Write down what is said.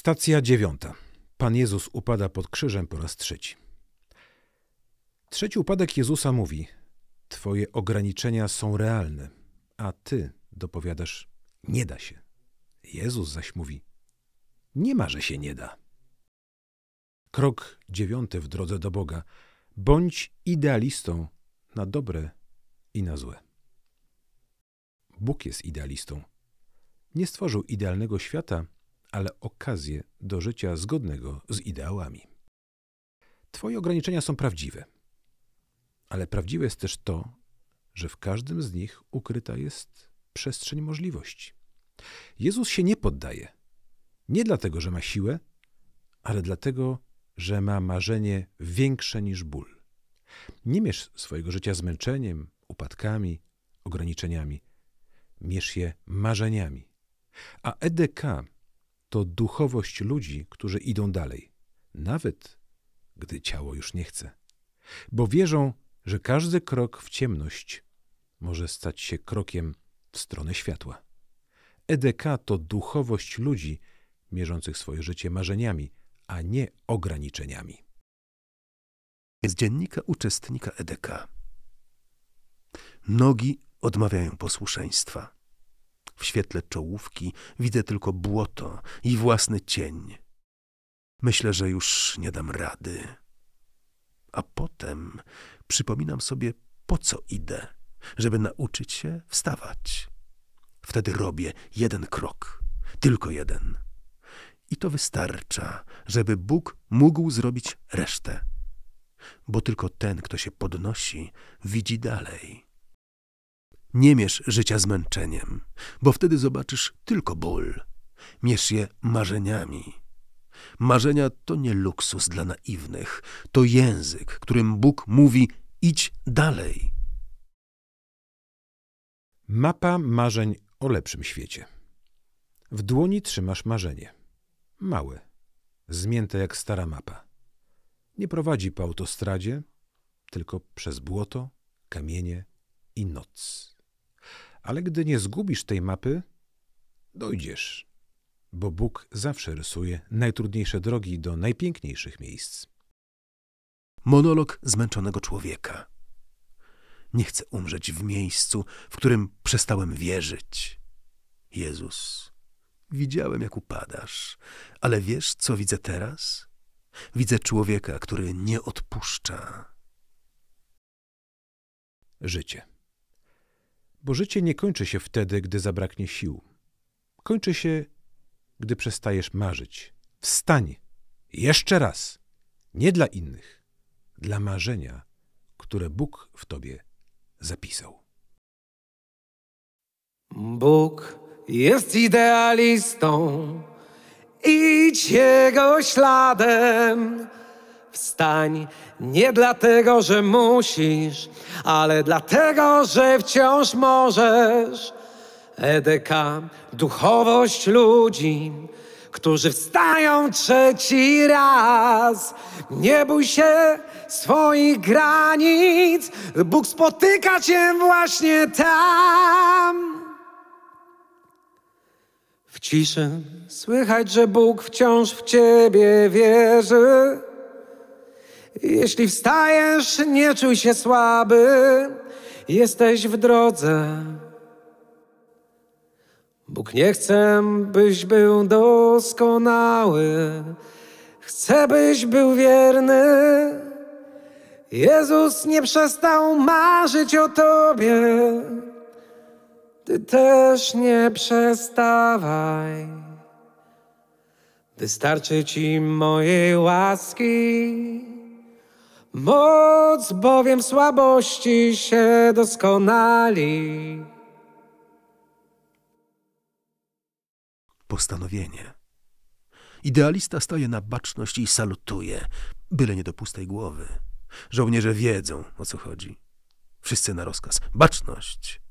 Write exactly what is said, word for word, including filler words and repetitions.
Stacja dziewiąta. Pan Jezus upada pod krzyżem po raz trzeci. Trzeci upadek Jezusa mówi: Twoje ograniczenia są realne, a Ty dopowiadasz: nie da się. Jezus zaś mówi: nie ma, że się nie da. Krok dziewiąty w drodze do Boga. Bądź idealistą na dobre i na złe. Bóg jest idealistą. Nie stworzył idealnego świata, ale okazję do życia zgodnego z ideałami. Twoje ograniczenia są prawdziwe, ale prawdziwe jest też to, że w każdym z nich ukryta jest przestrzeń możliwości. Jezus się nie poddaje. Nie dlatego, że ma siłę, ale dlatego, że ma marzenie większe niż ból. Nie mierz swojego życia zmęczeniem, upadkami, ograniczeniami. Mierz je marzeniami. A E D K to duchowość ludzi, którzy idą dalej, nawet gdy ciało już nie chce. Bo wierzą, że każdy krok w ciemność może stać się krokiem w stronę światła. E D K to duchowość ludzi mierzących swoje życie marzeniami, a nie ograniczeniami. Z dziennika uczestnika E D K. Nogi odmawiają posłuszeństwa. W świetle czołówki widzę tylko błoto i własny cień. Myślę, że już nie dam rady. A potem przypominam sobie, po co idę, żeby nauczyć się wstawać. Wtedy robię jeden krok, tylko jeden. I to wystarcza, żeby Bóg mógł zrobić resztę. Bo tylko ten, kto się podnosi, widzi dalej. Nie mierz życia zmęczeniem, bo wtedy zobaczysz tylko ból. Mierz je marzeniami. Marzenia to nie luksus dla naiwnych, to język, którym Bóg mówi: idź dalej. Mapa marzeń o lepszym świecie. W dłoni trzymasz marzenie. Małe, zmięte jak stara mapa. Nie prowadzi po autostradzie, tylko przez błoto, kamienie i noc. Ale gdy nie zgubisz tej mapy, dojdziesz, bo Bóg zawsze rysuje najtrudniejsze drogi do najpiękniejszych miejsc. Monolog zmęczonego człowieka. Nie chcę umrzeć w miejscu, w którym przestałem wierzyć. Jezus, widziałem, jak upadasz, ale wiesz, co widzę teraz? Widzę człowieka, który nie odpuszcza. Życie. Bo życie nie kończy się wtedy, gdy zabraknie sił. Kończy się, gdy przestajesz marzyć. Wstań! Jeszcze raz! Nie dla innych, dla marzenia, które Bóg w tobie zapisał. Bóg jest idealistą, idź Jego śladem. Wstań nie dlatego, że musisz, ale dlatego, że wciąż możesz. E D K, duchowość ludzi, którzy wstają trzeci raz. Nie bój się swoich granic, Bóg spotyka cię właśnie tam. W ciszy słychać, że Bóg wciąż w ciebie wierzy. Jeśli wstajesz, nie czuj się słaby, jesteś w drodze. Bóg nie chce, byś był doskonały, chce, byś był wierny. Jezus nie przestał marzyć o tobie, ty też nie przestawaj. Wystarczy ci mojej łaski, moc bowiem w słabości się doskonali. Postanowienie. Idealista staje na baczność i salutuje, byle nie do pustej głowy. Żołnierze wiedzą, o co chodzi. Wszyscy na rozkaz. Baczność!